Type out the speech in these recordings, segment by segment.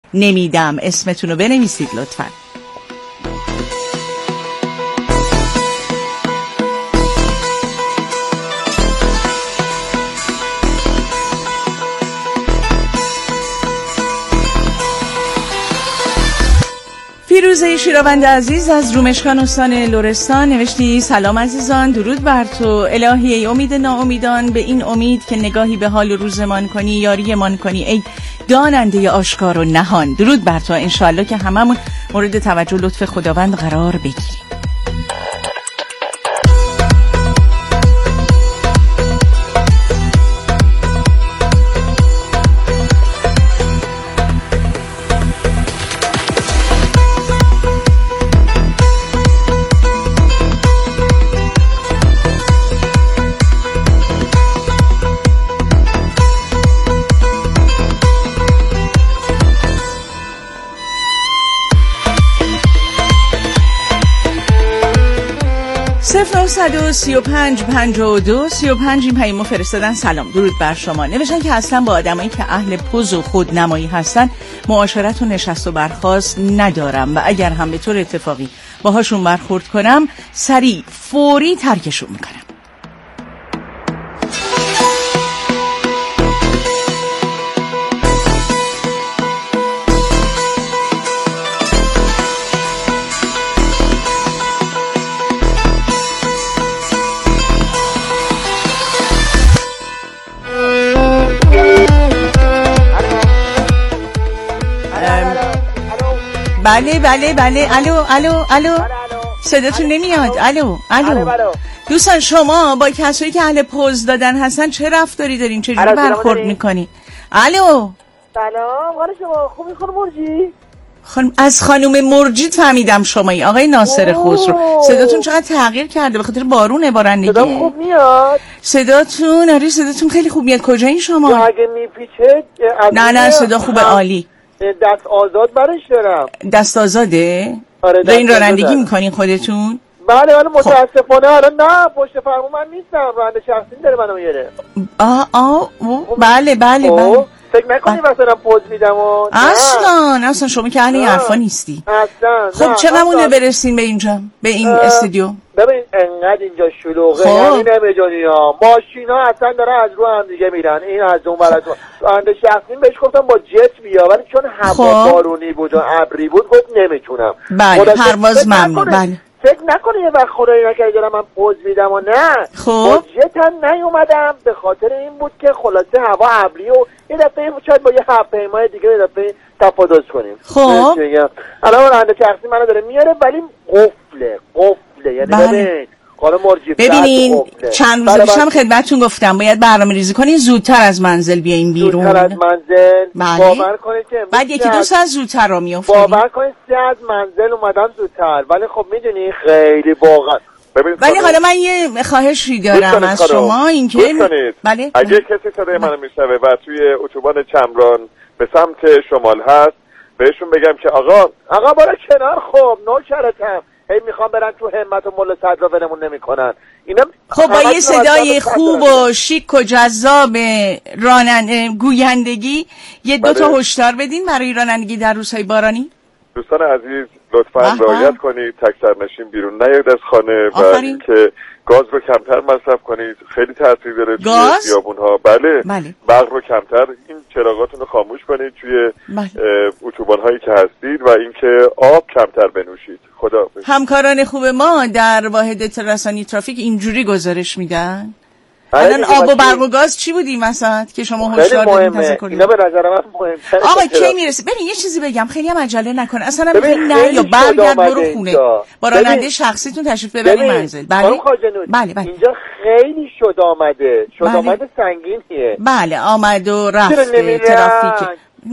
نمیدم. اسمتون رو بنویسید لطفاً. فیروزه شیراوند عزیز از رومشکان استان لرستان نوشتی: سلام عزیزان، درود بر تو. الهی ای امید ناامیدان، به این امید که نگاهی به حال روزمان کنی، یاریمان کنی، ای داننده آشکار و نهان. درود بر تو. انشالله که هممون مورد توجه لطف خداوند قرار بگیریم. صد 35 52 35 این پیامو فرستادن. سلام، درود بر شما. نوشتن که اصلا با آدمایی که اهل پوز و خودنمایی هستن معاشرت و نشست و برخاست ندارم و اگر هم به طور اتفاقی باهاشون برخورد کنم سریع فوری ترکشون میکنم. بله. الو صداتون نمیاد. الو دوستان، شما با کسایی که اهل پوز دادن هستن چه رفتاری دارین؟ چجوری برخورد میکنین؟ الو سلام، حال شما خوبی خانم مرجی؟ از خانم مرجی فهمیدم شمایی. آقای ناصر خسرو، صداتون چقدر تغییر کرده به خاطر بارونه بارندگی. صدا خوب میاد؟ صداتون آره صداتون خیلی خوب میاد. کجایین شما؟ اگه میپیچه نه صدا خوبه، عالی. دست آزاد برش دارم. دست آزاده؟ آره. دارین رانندگی میکنین خودتون؟ بله متاسفانه الان نه پشت فرمون من نیستم، راننده شخصی داره منو میاره. بله. فکر نکنی مثلا پوز میدم و اصلا شما که اهل این حرفا نیستی اصلا. خب چقدر مونده برسین به اینجا، به این استودیو؟ ببین انقدر اینجا شلوغه یعنی نمیدونی ها، ماشینا اصلا داره از رو هم دیگه میرن، این از اون ور از اون. راننده شخصی بهش گفتم با جت بیا، ولی چون هوا بارونی بود و ابری بود گفت نمیتونم. بله پرواز ممنوع. بله فکر نکنی یه وقت خدایی نکرده دارم من پوز میدم و نه. خب جت هم نیومدم به خاطر این بود که خلاصه هوا ابری و یه دفعه شاید با یه هواپیمای دیگه یه دفعه تفاوت کنیم. خب الان راننده شخصی منو داره میاره ولی قفله یعنی ببین خانم مرجی ببینین چند روز پیشم خدمتتون گفتم باید برنامه‌ریزی کنین زودتر از منزل بیاین بیرون. زودتر از منزل باور کنید که بعد یکی دو ساعت زودتر را میافتید. باور کنید 3 از منزل اومدم زودتر، ولی خب میدونی خیلی واقعا. ولی حالا من یه خواهشی دارم از شما، اینکه بله اگه کسی صدای منو میشنوه و توی اتوبان چمران به سمت شمال هست بهشون بگم که آقا برو کنار، خب نوکرتم، هی میخوام برن تو همت و ملا صدرا ولمون نمیکنن. اینا خب با یه صدای خوب و شیک و جذاب راننده گویندگی یه دو تا هشدار بدین برای رانندگی در روزهای بارانی. دوستان عزیز لطفاً رعایت کنید، تک سرنشین بیرون نیاید از خانه و اینکه گاز رو کمتر مصرف کنید، خیلی تاثیر داره توی خیابون‌ها. بله برق رو کمتر، این چراغاتون رو خاموش کنید توی اتوبان‌هایی که هستید و اینکه آب کمتر بنوشید. خدا همکاران خوب ما در واحد رسانی ترافیک اینجوری گزارش میدن. الان آب و برق و گاز چی بودیم مثلا که شما هشدار دادین تذکر؟ اینا به نظر من مهم‌تره. آقا کی میرسه؟ ببین یه چیزی بگم، خیلی هم عجله نکن. اصلا نه یا برگرد برو خونه. با راننده شخصیتون تشریف ببرید منزل. بله اینجا خیلی شد آمده سنگینیه. بله آمد و رفت ترافیک.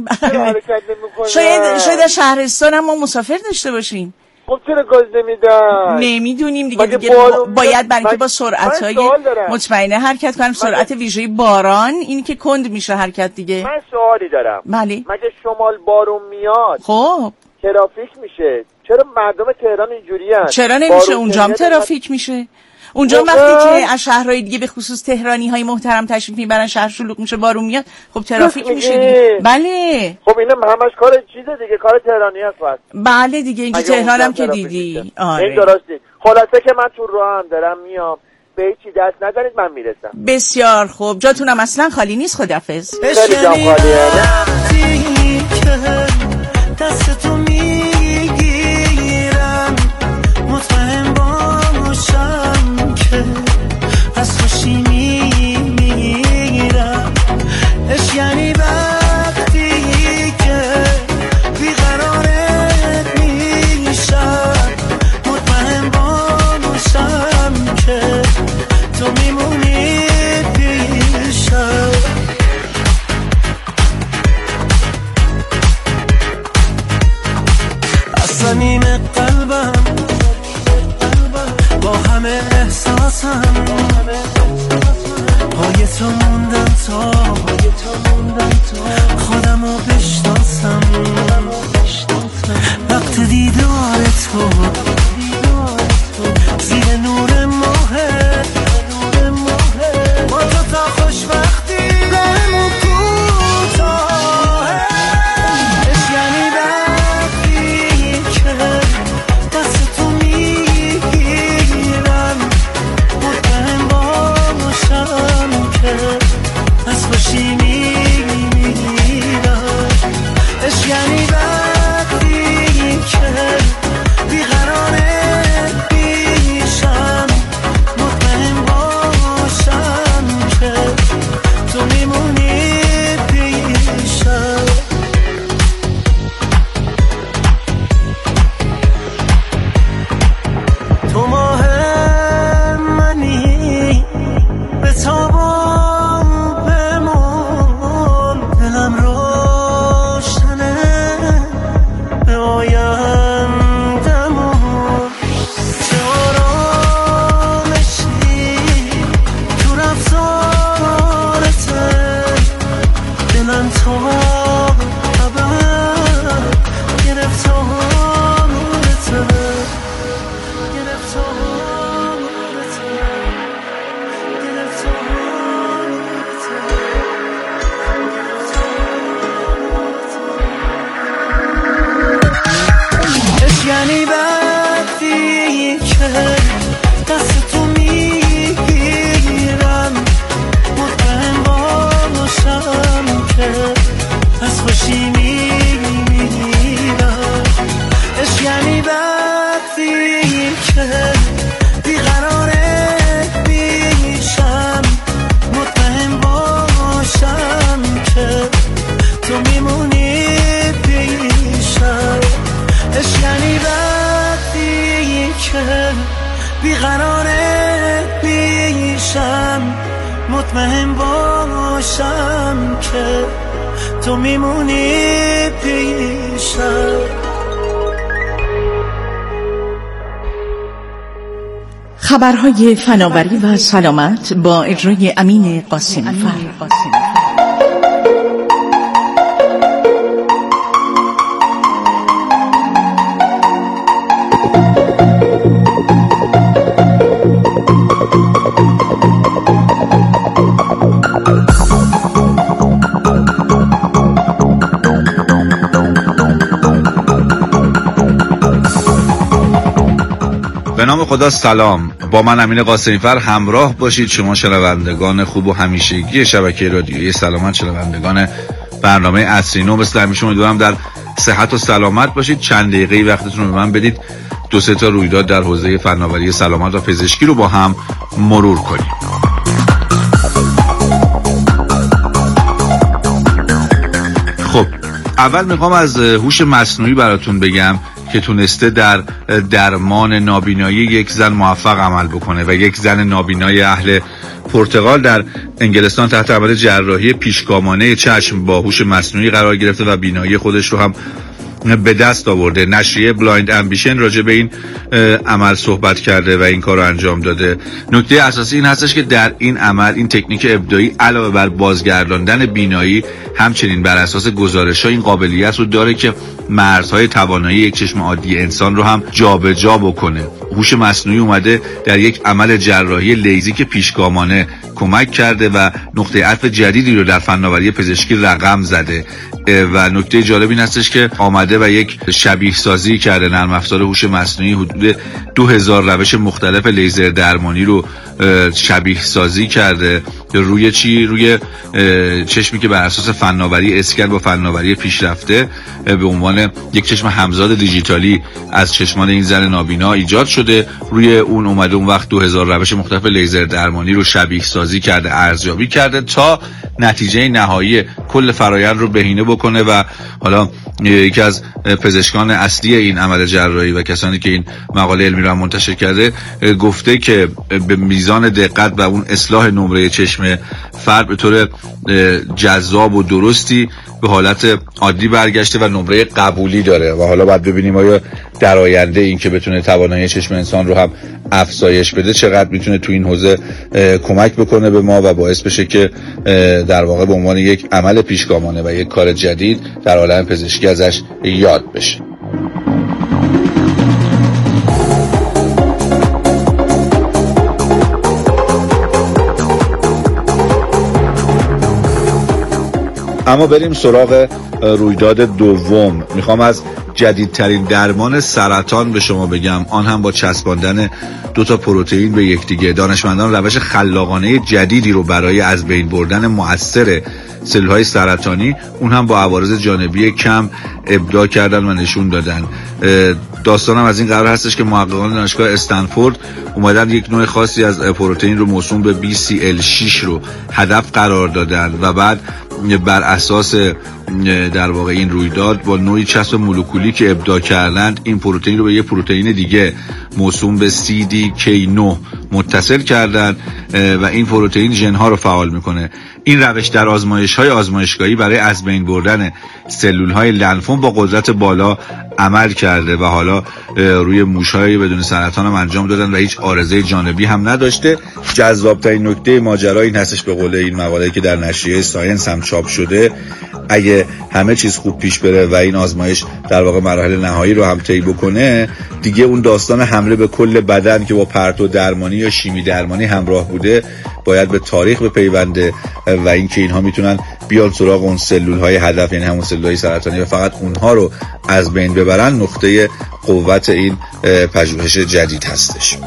شاید شهرستان هم ما مسافر داشته باشیم. خب چرا گاز نمیدن؟ نمیدونیم دیگه باید برای اینکه با سرعت‌های مطمئنه حرکت کنیم، سرعت ویژه باران این که کند میشه حرکت دیگه. من سوالی دارم. بله. مگه شمال بارون میاد خب ترافیک میشه، چرا مردم تهران اینجوریان؟ چرا نمیشه؟ اونجا هم ترافیک میشه. اونجا وقتی که از شهرهای دیگه به خصوص تهرانی های محترم تشریف میبرن، شهر شلوغ میشه، بارون میاد، خب ترافیک میشه دیگه. بله خب اینم همش کار چیزه دیگه، کار تهرانی هست واسه. بله دیگه اینجا تهرانم که دیدی. آره این درسته. خلاصه که من تو راه هم دارم میام، به هیچی دست نزنید من میرسم. بسیار خوب، جاتونم اصلا خالی نیست. خداحافظ. خیلی جام خالیه. دستتو میگیرم، مطمئن باشم که از خوشی میمیرم. اش یعنی وقتی که بیقرارت میشم، مطمئن باشم که تو میمونی پیشم. صمیم قلبم با همه احساسم، پای تو موندم تا خودمو بشناسم. وقت دیدار تو زیر نور ماهه، با تو تا خوشبختی راهمون کوتاهه. اش یعنی دستتو میگیرم، مطمئن باشم که از خوشی میمیرم. اش یعنی وقتی که بیقرارت میشم، مطمئن باشم که تو میمونی پیشم. تو ماه منی به تابم بمون، دلم روشنه به آیندمون. چه آرامشی تو رفتارته، دلم تا ابد گرفتارته. یعنی وقتی که دستتو میگیرم، مطمئن باشم که از خوشی میمیرم. اش یعنی وقتی که بیقرارت میشم، مطمئن باشم که تو میمونی پیشم. اش یعنی وقتی که بیقرارت میشم، مطمئن باشم که تو میمونی پیشم. خبرهای فناوری و سلامت با اجرای امین قاسمی‌فر. به نام خدا سلام، با من امین قاسمی‌فر همراه باشید شما شنوندگان خوب و همیشگی شبکه رادیویی سلامت، شنوندگان برنامه عصری نو. مثل همیشه امیدوارم در صحت و سلامت باشید. چند دقیقه وقتتون رو به من بدید 2-3 تا رویداد در حوزه فناوری سلامت و پزشکی رو با هم مرور کنیم. خب اول میخوام از هوش مصنوعی براتون بگم که تونسته در درمان نابینایی یک زن موفق عمل بکنه و یک زن نابینای اهل پرتغال در انگلستان تحت عمل جراحی پیشگامانه چشم با هوش مصنوعی قرار گرفته و بینایی خودش رو هم به دست آورده. نشریه بلایند امبیشن راجع به این عمل صحبت کرده و این کار رو انجام داده. نکته اساسی این هستش که در این عمل، این تکنیک ابداعی علاوه بر بازگرداندن بینایی، همچنین بر اساس گزارش‌ها این قابلیت رو داره که مرزهای توانایی یک چشم عادی انسان رو هم جابجا بکنه. هوش مصنوعی اومده در یک عمل جراحی لیزیک پیشگامانه کمک کرده و نقطه عطف جدیدی رو در فناوری پزشکی رقم زده. و نکته جالب این هستش که آمده و یک شبیه سازی کرده نرم افزار هوش مصنوعی، حدود 2000 روش مختلف لیزر درمانی رو شبیه سازی کرده روی روی چشمی که بر اساس فناوری اسکن با فناوری پیشرفته به عنوان یک چشم همزاد دیجیتالی از چشمان این زن نابینا ایجاد شده. روی اون اومده اون وقت 2000 روش مختلف لیزر درمانی رو شبیه سازی کرده، ارزیابی کرده تا نتیجه نهایی کل فرآیند رو بهینه بکنه. و حالا یکی از پزشکان اصلی این عمل جراحی و کسانی که این مقاله علمی رو منتشر کرده گفته که به میزان دقت و اون اصلاح نمره چشم فرد به طور جذاب و درستی به حالت عادی برگشته و نمره قبولی داره. و حالا باید ببینیم آیا در آینده این که بتونه توانایی چشم انسان رو هم افزایش بده چقدر میتونه تو این حوزه کمک بکنه به ما و باعث بشه که در واقع به عنوان یک عمل پیشگامانه و یک کار جدید در عالم پزشکی ازش یاد بشه. اما بریم سراغ رویداد دوم. میخوام از جدیدترین درمان سرطان به شما بگم، آن هم با چسباندن 2 پروتئین به یکدیگه. دانشمندان روش خلاقانه جدیدی رو برای از بین بردن مؤثر سلول‌های سرطانی، اون هم با عوارض جانبی کم، ابداع کردن و نشون دادن. داستانم از این قرار هستش که محققان دانشگاه استنفورد اومدن یک نوع خاصی از پروتئین رو موسوم به BCL6 رو هدف قرار دادن و بعد بر اساس در واقع این رویداد با نوعی چسب مولکولی که ابداع کردند این پروتئین رو به یک پروتئین دیگه موسوم به CDK9 متصل کردند و این پروتئین ژن‌ها رو فعال میکنه. این روش در آزمایش‌های آزمایشگاهی برای از بین بردن سلول‌های لنفوم با قدرت بالا عمل کرده و حالا روی موش‌های بدون سرطان هم انجام دادن و هیچ عارضه جانبی هم نداشته. جذاب‌ترین نکته ماجرا این هستش، به قول این مقاله‌ای که در نشریه ساینس هم چاپ شده، اگه همه چیز خوب پیش بره و این آزمایش در واقع مراحل نهایی رو هم طی بکنه، دیگه اون داستان حمله به کل بدن که با پرتو درمانی یا شیمی درمانی همراه بوده باید به تاریخ بپیونده و اینکه اینها میتونن بیان سراغ اون سلول‌های هدف، یعنی همون سلول‌های سرطانی، و فقط اونها رو از بین ببرن، نقطه قوت این پژوهش جدید هستش.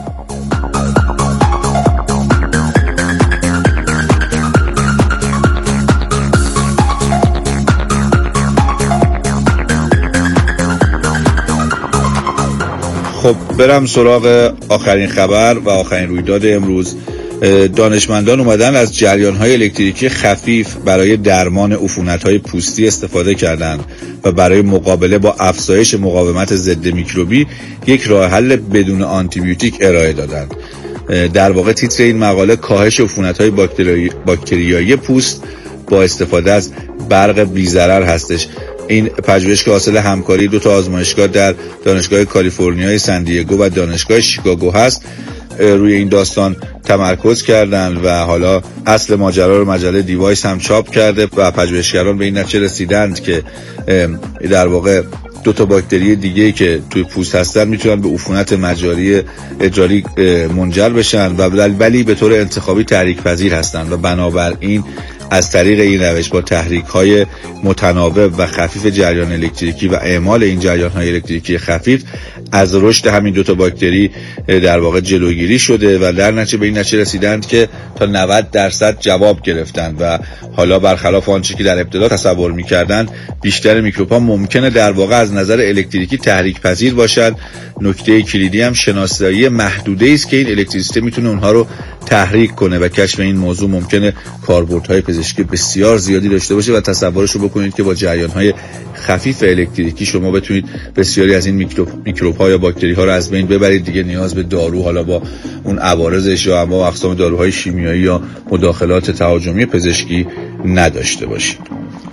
خب برم سراغ آخرین خبر و آخرین رویداد امروز. دانشمندان اومدن از جریان‌های الکتریکی خفیف برای درمان عفونت‌های پوستی استفاده کردند و برای مقابله با افزایش مقاومت ضد میکروبی یک راه حل بدون آنتیبیوتیک ارائه دادند. در واقع تیتر این مقاله کاهش عفونت‌های باکتریایی پوست با استفاده از برق بی‌ضرر هستش. این پژوهش که حاصل همکاری 2 آزمایشگاه در دانشگاه کالیفرنیای سندیگو و دانشگاه شیکاگو هست روی این داستان تمرکز کردن و حالا اصل ماجرا رو مجله دیوایس هم چاپ کرده و پژوهشگران به این نتیجه رسیدند که در واقع 2 باکتری دیگه که توی پوست هستن میتونن به عفونت مجاری ادراری منجر بشن و ولی به طور انتخابی تحریک پذیر هستن و بنابراین از طریق این روش با تحریک‌های متناوب و خفیف جریان الکتریکی و اعمال این جریان‌های الکتریکی خفیف از رشد همین 2 باکتری در واقع جلوگیری شده و در نتیجه به این نتیجه رسیدند که تا 90% جواب گرفتند و حالا برخلاف آنچه که در ابتدا تصور می‌کردند بیشتر میکروب‌ها ممکنه در واقع از نظر الکتریکی تحریک پذیر باشند. نکته کلیدی هم شناسایی محدوده‌ای است که این الکتریسیته میتونه اونها رو تحریک کنه و کشف این موضوع ممکنه کاربردهای پزشکی بسیار زیادی داشته باشه و تصورش رو بکنید که با جریان‌های خفیف الکتریکی شما بتونید بسیاری از این میکروب‌ها یا باکتری‌ها رو از بین ببرید. دیگه نیاز به دارو، حالا با اون عوارضش یا اما اقسام داروهای شیمیایی یا مداخلات تهاجمی پزشکی نداشته باشید.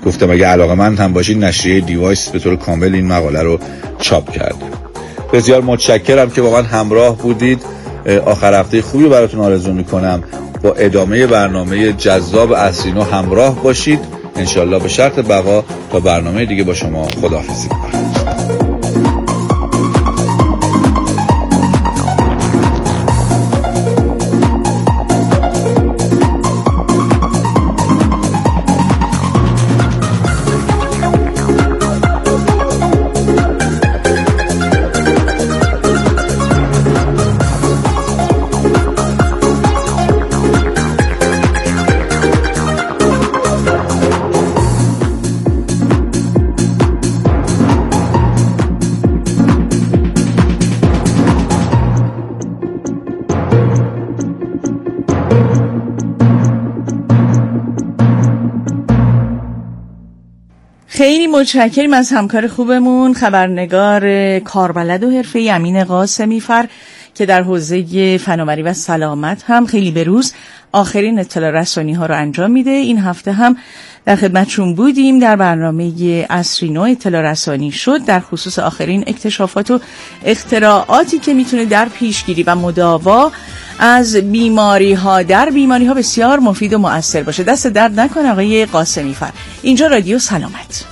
گفتم اگه علاقه‌مند هم باشید نشریه دیوایس به طور کامل این مقاله رو چاپ کرده. بسیار متشکرم که با من همراه بودید. آخر هفته خوبی براتون آرزو میکنم. با ادامه برنامه جذاب عصرینو همراه باشید انشالله به شرط بقا. تا برنامه دیگه با شما خداحافظی میکنم. خیلی متشکریم از همکار خوبمون خبرنگار کاربلد و حرفه‌ای امین قاسمی فر که در حوزه فناوری و سلامت هم خیلی به روز آخرین اطلاع رسانی ها رو انجام میده. این هفته هم در خدمتشون بودیم. در برنامه عصرینو اطلاع رسانی شد در خصوص آخرین اکتشافات و اختراعاتی که میتونه در پیشگیری و مداوا از بیماری ها بسیار مفید و مؤثر باشه. دست درد نکنه آقای قاسمی فر. اینجا رادیو سلامت.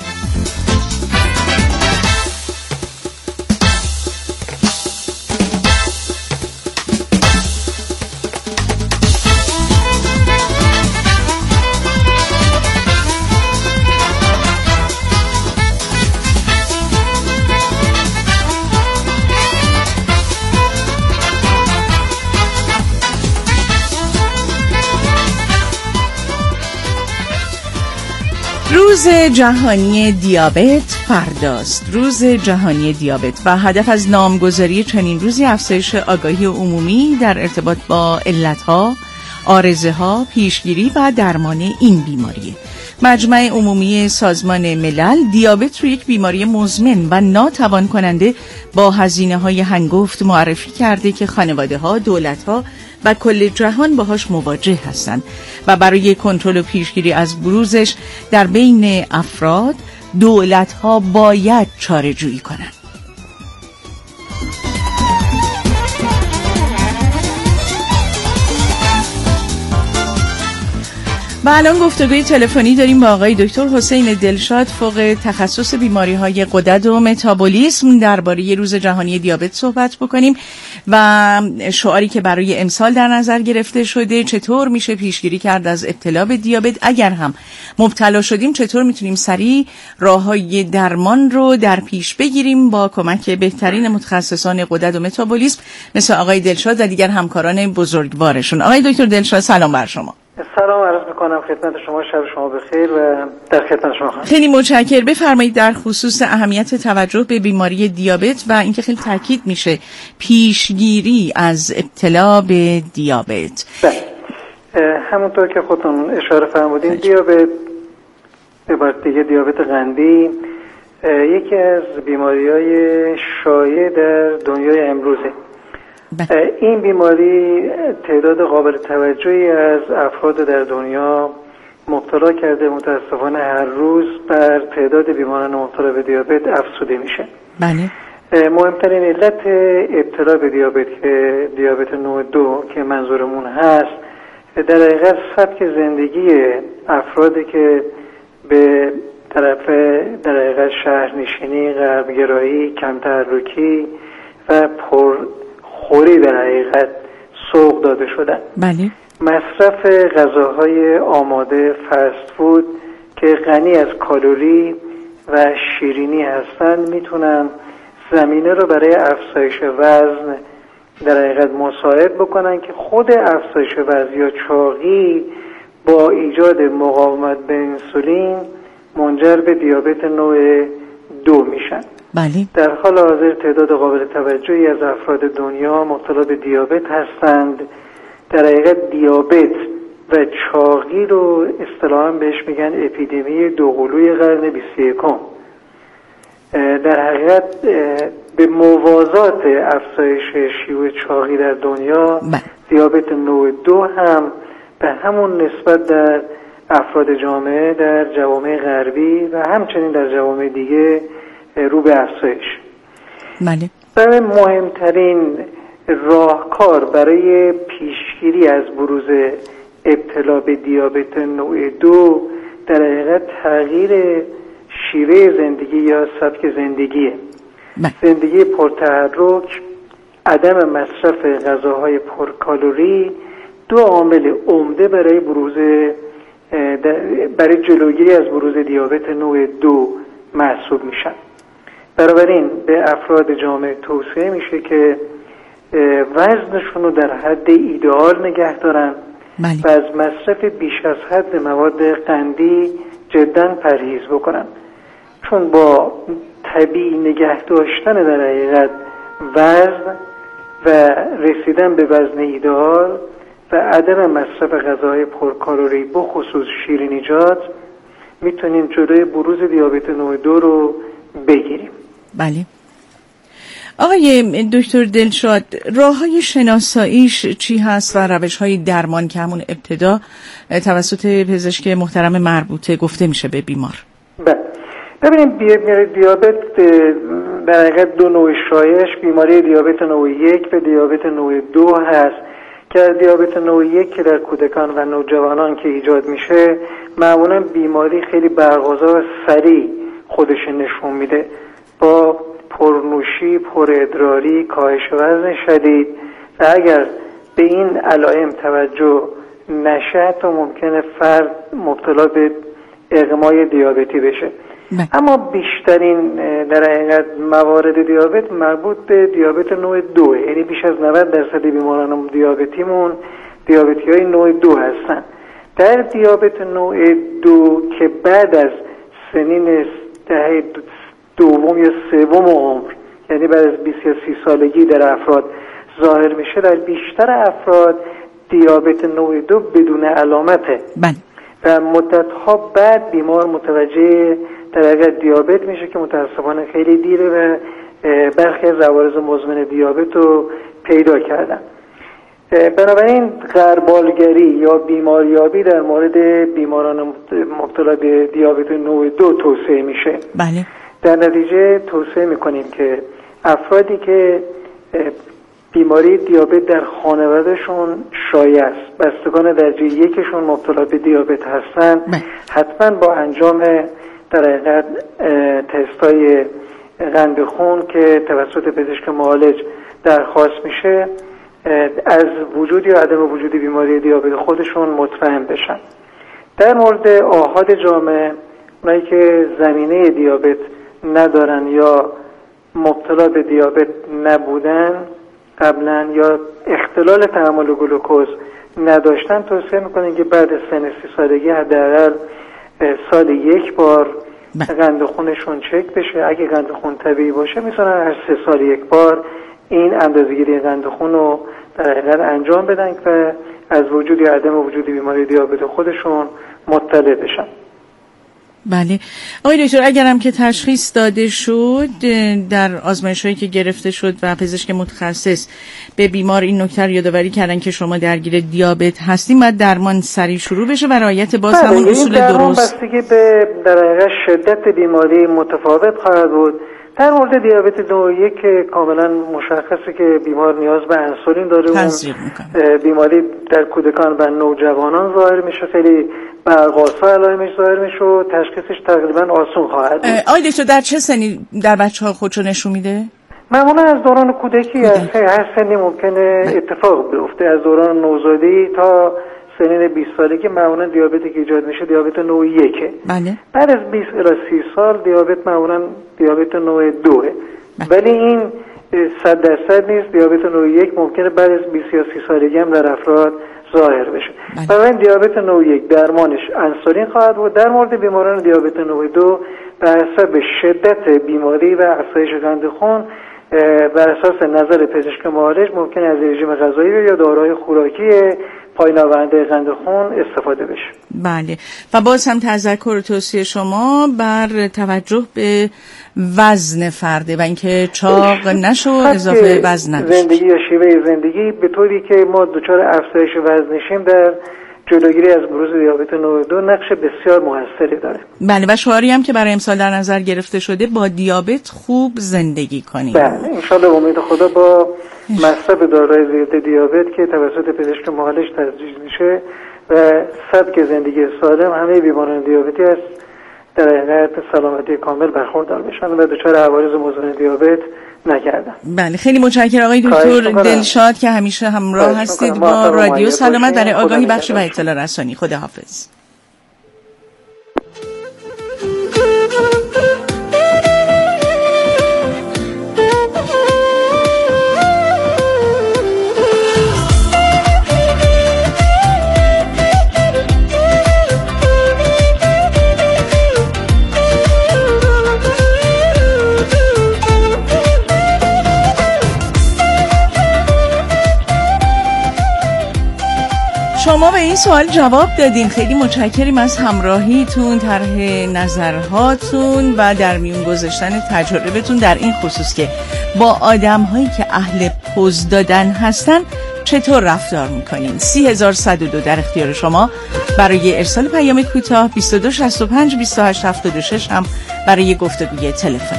روز جهانی دیابت فرداست. روز جهانی دیابت و هدف از نامگذاری چنین روزی افزایش آگاهی عمومی در ارتباط با علتها، عارضه‌ها، پیشگیری و درمان این بیماری. مجمع عمومی سازمان ملل دیابت رو یک بیماری مزمن و ناتوان کننده با هزینه‌های هنگفت معرفی کرده که خانواده‌ها، دولت‌ها و کل جهان باهاش مواجه هستند و برای کنترل و پیشگیری از بروزش در بین افراد دولت‌ها باید چاره‌جویی کنند. و الان گفتگوی تلفنی داریم با آقای دکتر حسین دلشاد فوق تخصص بیماری‌های غدد و متابولیسم درباره روز جهانی دیابت صحبت بکنیم و شعاری که برای امسال در نظر گرفته شده چطور میشه پیشگیری کرد از ابتلا به دیابت، اگر هم مبتلا شدیم چطور میتونیم سریع راههای درمان رو در پیش بگیریم با کمک بهترین متخصصان غدد و متابولیسم مثل آقای دلشاد و دیگر همکاران بزرگوارشون. آقای دکتر دلشاد سلام بر شما. سلام عرض میکنم خدمت شما، شب شما بخیر و در خدمت شما خواهم. خیلی متشکرم. بفرمایید در خصوص اهمیت توجه به بیماری دیابت و اینکه خیلی تاکید میشه پیشگیری از ابتلا به دیابت. همونطور که خودتون اشاره فرمودین دیابت به عبارت دیگه دیابت قندی یکی از بیماری‌های شایع در دنیای امروزه. این بیماری تعداد قابل توجهی از افراد در دنیا مبتلا کرده. متاسفانه هر روز بر تعداد بیماران مبتلا به دیابت افزوده میشه. بله. مهمترین علت ابتلا به دیابت که دیابت نوع 2 که منظورمون هست در حقیقت سبک زندگی افرادی که به طرف در حقیقت شهرنشینی، غربگرایی، کم تحرکی و خوری در حقیقت سوق داده شدن. بله. مصرف غذاهای آماده فست فود که غنی از کالری و شیرینی هستند میتونن زمینه رو برای افزایش وزن در حقیقت مساعد بکنن که خود افزایش وزن یا چاقی با ایجاد مقاومت به انسولین منجر به دیابت نوع 2 میشن. بله. در حال حاضر تعداد قابل توجهی از افراد دنیا مبتلا به دیابت هستند. در حقیقت دیابت و چاقی رو اصطلاحاً بهش میگن اپیدمی دوقلوی قرن 21. در حقیقت به موازات افزایش شیوع چاقی در دنیا دیابت نوع 2 هم به همون نسبت در افراد جامعه در جوامع غربی و همچنین در جوامع دیگه رو به افزایش. بله. برای مهمترین راهکار برای پیشگیری از بروز ابتلا به دیابت نوع 2 در حقیقت تغییر شیوه زندگی یا سبک زندگیه. زندگی پرتحرک، عدم مصرف غذاهای پرکالری دو عامل عمده برای جلوگیری از بروز دیابت نوع 2 محسوب میشن. بنابراین به افراد جامعه توصیه میشه که وزنشون رو در حد ایدئال نگه دارن و از مصرف بیش از حد مواد قندی جدا پرهیز بکنن، چون با طبیعی نگه داشتن در حقیقت وزن و رسیدن به وزن ایدئال و عدم مصرف غذاهای پرکالری بخصوص شیرینیجات میتونیم جلوی بروز دیابت نوع 2 رو بگیریم. بله. آقای دکتر دلشاد، راه‌های شناساییش چی هست و روش‌های درمان که همون ابتدا توسط پزشک محترم مربوطه گفته میشه به بیمار؟ بله. ببینیم دیابت در حقیقت دو نوع شایعش، بیماری دیابت نوع 1 و دیابت نوع 2 هست که دیابت نوع 1 که در کودکان و نوجوانان که ایجاد میشه معمولا بیماری خیلی برق‌آور و سریع خودش نشون میده، با پرنوشی، پرادراری، کاهش وزن شدید و اگر به این علائم توجه نشه تا ممکنه فرد مبتلا به اغمای دیابتی بشه. اما بیشترین در حقیقت موارد دیابت مربوط به دیابت نوع 2، یعنی بیش از 90% بیماران دیابتیمون دیابتی‌های نوع 2 هستن. در دیابت نوع 2 که بعد از سنین دهه دوم یا سوم عمر، یعنی بعد از 20 یا 30 سالگی در افراد ظاهر میشه، در بیشتر افراد دیابت نوع 2 بدون علامته و مدت‌ها بعد بیمار متوجه در حقیقت دیابت میشه که متاسفانه خیلی دیره و برخی از عوارض مزمن دیابت رو پیدا کردن. بنابراین غربالگری یا بیماریابی در مورد بیماران مبتلا به دیابت نوع 2 توصیه میشه. بله. در نتیجه توصیه میکنیم که افرادی که بیماری دیابت در خانوادهشون شایع است، بستگان درجه 1شون مبتلا به دیابت هستن، حتما با انجام در حقیقت تستای قند خون که توسط پزشک معالج درخواست میشه از وجود یا عدم وجود بیماری دیابت خودشون مطمئن بشن. در مورد آحاد جامعه، اونایی که زمینه دیابت ندارن یا مبتلا به دیابت نبودن قبلا یا اختلال تحمل گلوکوز نداشتن، توصیه میکنن که بعد از سن 30 سالگی حداقل سال 1 بار قند خونشون چک بشه. اگه قند خون طبیعی باشه میتونن هر 3 سال 1 بار این اندازه‌گیری قند خون رو در حقیقت انجام بدن و از وجود یا عدم وجود بیماری دیابت خودشون مطلع بشن. بله. آقای دکتر، اگرم که تشخیص داده شد در آزمایش‌هایی که گرفته شد و پزشک متخصص به بیمار این نکته رو یادآوری کردن که شما درگیر دیابت هستیم، باید درمان سریع شروع بشه و رعایت باز همون اصول درست. بستگی به در حقیقت شدت بیماری متفاوت خواهد بود. در مورد دیابت نوع 1 که کاملا مشخصه که بیمار نیاز به انسولین داره و بیماری در کودکان و نوجوانان ظاهر میشه، خیلی برق‌آسا علائمش ظاهر میشه و تشخیصش تقریبا آسون خواهد بود. آقای دکتر، در چه سنی در بچه‌ها خودشو نشون میده؟ معمولا از دوران کودکی هر سنی ممکنه اتفاق بیفته، از دوران نوزادی تا سنین 20 سالگی معمولا دیابتی که ایجاد میشه دیابت نوع 1. بله. بعد از 20 الی 30 سال دیابت معمولا دیابت نوع 2. ولی این 100% نیست. دیابت نوع 1 ممکنه بعد از 20 یا 30 سالگی هم در افراد ظاهر بشه. بنابراین دیابت نوع 1 درمانش انسولین خواهد بود. در مورد بیماران دیابت نوع 2 بر حسب شدت بیماری و افزایش قند خون بر اساس نظر پزشک معالج ممکنه از رژیم غذایی یا داروهای خوراکی پایین آورنده قند خون استفاده بشه. بله. و باز هم تذکر و توصیه شما بر توجه به وزن فرده و اینکه چاق نشه و اضافه وزن نداشته. زندگی یا شیوه زندگی به طوری که ما دچار افزایش وزن نشیم در جلوگیری از بروز دیابت نوع 2 نقش بسیار موثری داره. بله و شعاری هم که برای امسال در نظر گرفته شده با دیابت خوب زندگی کنیم. بله ان شاءالله امید خدا با مصرف داروهای ضد دیابت که توسط پزشک معالج تجویز میشه و سبک زندگی سالم همه بیماران دیابتی از در حقیقت سلامتی کامل برخوردار بشن و دچار عوارض مزمن دیابت نکردن. بله خیلی متشکرم آقای دکتر دلشاد که همیشه همراه هستید با رادیو سلامت برای آگاهی بخش و اطلاع رسانی. خداحافظ. شما به این سوال جواب دادین. خیلی متشکریم از همراهیتون، طرح نظرهاتون و در میون گذاشتن تجربتون در این خصوص که با آدم‌هایی که اهل پوز دادن هستن چطور رفتار میکنین. 30102 در اختیار شما برای ارسال پیام کوتاه، 2265 2876 هم برای گفتگوی تلفنی.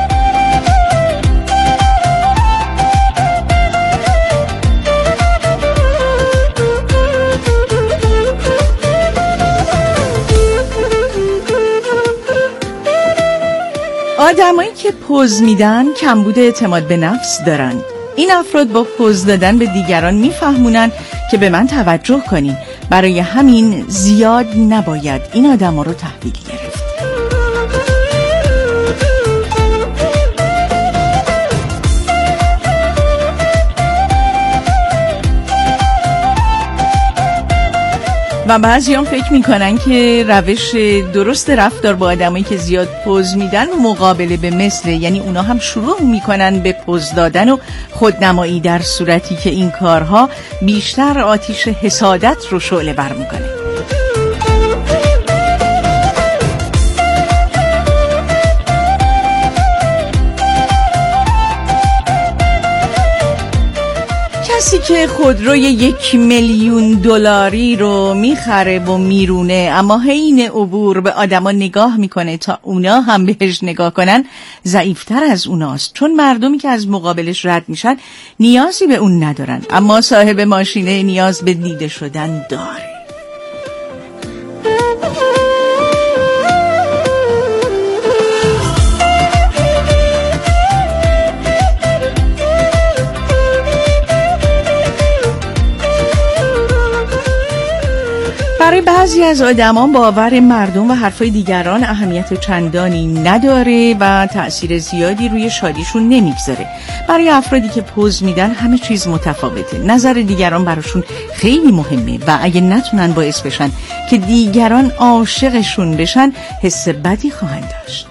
آدمایی که پوز میدن کمبود اعتماد به نفس دارن. این افراد با پوز دادن به دیگران میفهمونن که به من توجه کنین، برای همین زیاد نباید این آدما رو تحویل گرفت. و بعضی هم فکر میکنن که روش درست رفتار با آدمایی که زیاد پوز میدن مقابله به مثل، یعنی اونا هم شروع میکنن به پوز دادن و خودنمایی، در صورتی که این کارها بیشتر آتیش حسادت رو شعله ور میکنه. کسی که خودروی 1,000,000 دلاری رو میخره و میرونه اما حین عبور به آدما نگاه میکنه تا اونا هم بهش نگاه کنن، ضعیفتر از اوناست، چون مردمی که از مقابلش رد میشن نیازی به اون ندارن، اما صاحب ماشینه نیاز به دیده شدن داره. برای بعضی از آدمان باور مردم و حرفای دیگران اهمیت چندانی نداره و تأثیر زیادی روی شادیشون نمیگذاره. برای افرادی که پوز میدن همه چیز متفاوته. نظر دیگران براشون خیلی مهمه و اگه نتونن باعث بشن که دیگران عاشقشون بشن، حس بدی خواهند داشت.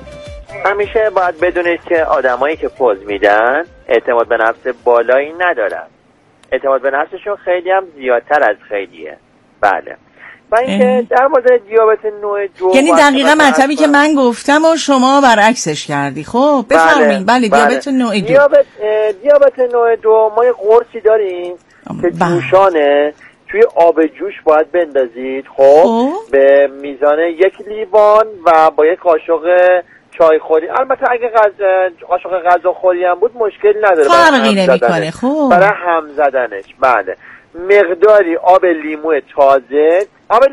همیشه باید بدونید که آدمایی که پوز میدن اعتماد به نفس بالایی ندارن. اعتماد به نفسشون خیلی هم زیادتر از خیلیه. بله. و اینکه در مورد دیابت نوع 2، یعنی دقیقاً مطلبی که من گفتم و شما برعکسش کردی. خب بفرمایید. بله دیابت نوع 2. دیابت نوع 2 ما یه قرصی داریم که جوشانه، توی آب جوش باید بندازید. خب به میزان 1 لیوان و با یک قاشق چای خوری. البته اگه قاشق غذا خوری هم بود مشکل نداره، فرقی نمیکنه. خب برای هم زدنش. بله. مقداری آب لیمو تازه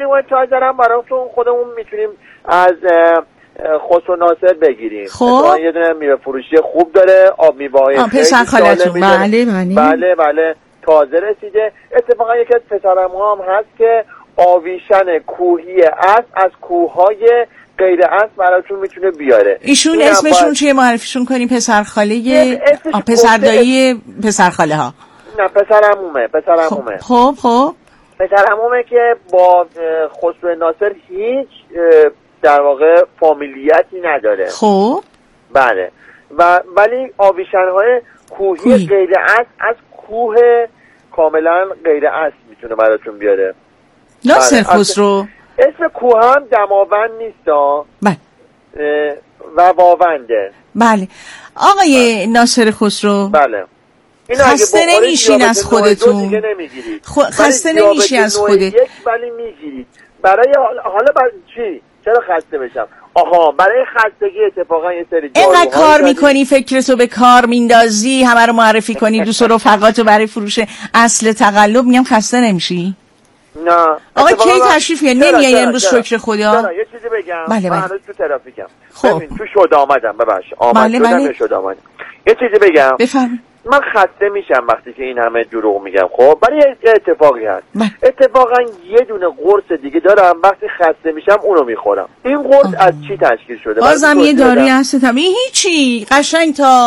هم براتون خودمون میتونیم از خسرو ناصر بگیریم. خب یه دونه میوه فروشی خوب داره، آب میوه‌های خیلی سالم. بله تازه رسیده. اتفاقا یکی از پسرم‌ها هم هست که آویشن کوهی است از کوههای غیر اصل براتون میتونه بیاره. ایشون اسمشون چیه؟ معرفیشون کنیم. پسرخاله پسردایی پسرخاله ها. نه پسرعمومه. خب پسرعمومه که با خسرو ناصر هیچ در واقع فامیلیتی نداره. خب بله. ولی آویشن‌های کوهی غیر اصل از کوه کاملا غیر اصل میتونه براتون بیاره. ناصر خسرو اسم کوه هم دماوند نیستا. بله. و واونده. بله. آقای ناصر خسرو. بله. خسته نمیشین از خودتون، خسته نمیشی از خودت، ولی میگیرید برای حالا چی؟ چرا خسته بشم؟ آها برای خستگی اتفاقا یه سری اینقدر کار میکنی، فکرتو به کار میندازی، همه رو معرفی کنی دوست و رفقاتو برای فروش اصل تقلب، میگم خسته نمیشی؟ نه آقا کی تشریف میاری؟ نمیای امروز شکر خدا؟ یه چیزی بگم. بله من هنوز تو ترافیکم. خب تو شد آمدم ببخشید. بله. شد آمدم. یه چیزی بگم. بفرمایید. من خسته میشم وقتی که این همه دروغ میگم. خب ولی یه اتفاقی هست. اتفاقا یه دونه قرص دیگه دارم، وقتی خسته میشم اونو میخورم. این قرص از چی تشکیل شده؟ بازم یه دارویی هست، این هیچی قشنگ تا